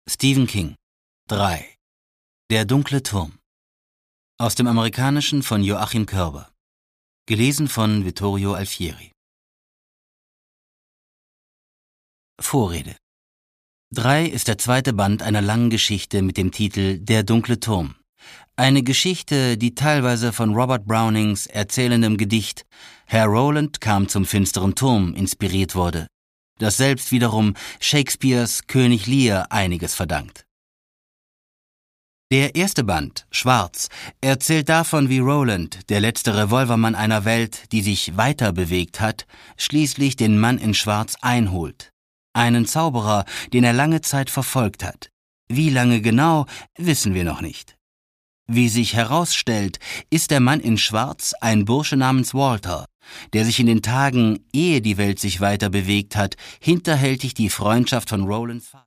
Stephen King. 3. Der dunkle Turm. Aus dem Amerikanischen von Joachim Körber. Gelesen von Vittorio Alfieri. Vorrede. 3 ist der zweite Band einer langen Geschichte mit dem Titel Der dunkle Turm. Eine Geschichte, die teilweise von Robert Brownings erzählendem Gedicht Herr Rowland kam zum finsteren Turm inspiriert wurde, das selbst wiederum Shakespeares König Lear einiges verdankt. Der erste Band, Schwarz, erzählt davon, wie Rowland, der letzte Revolvermann einer Welt, die sich weiter bewegt hat, schließlich den Mann in Schwarz einholt. Einen Zauberer, den er lange Zeit verfolgt hat. Wie lange genau, wissen wir noch nicht. Wie sich herausstellt, ist der Mann in Schwarz ein Bursche namens Walter, der sich in den Tagen, ehe die Welt sich weiter bewegt hat, hinterhältig die Freundschaft von Rowlands Vater